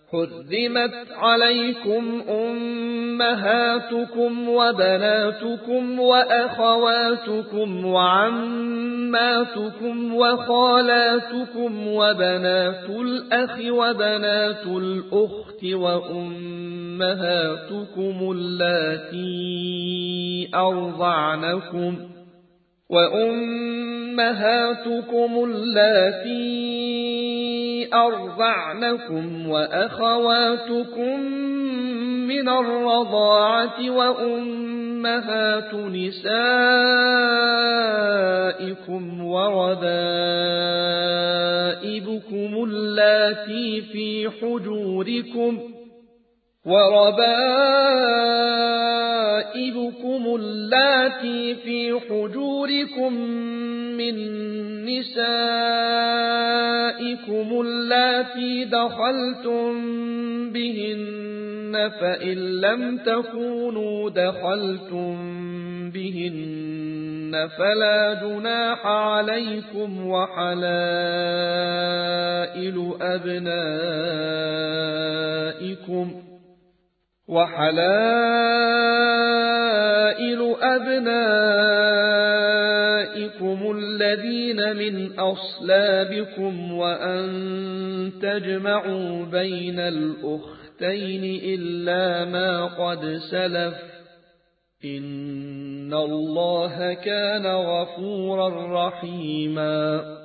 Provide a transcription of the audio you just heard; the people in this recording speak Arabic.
حرمت عليكم أمهاتكم وبناتكم وأخواتكم وعماتكم وخالاتكم وبنات الأخ وبنات الأخت وأمهاتكم اللاتي أرضعنكم وأخواتكم من الرضاعة وأمهات نسائكم وربائبكم اللاتي في حجوركم من نسائكم اللاتي دخلتم بهن فإن لم تكونوا دخلتم بهن فلا جناح عليكم وحلائل أبنائكم الذين من أصلابكم وأن تجمعوا بين الأختين إلا ما قد سلف إن الله كان غفورا رحيما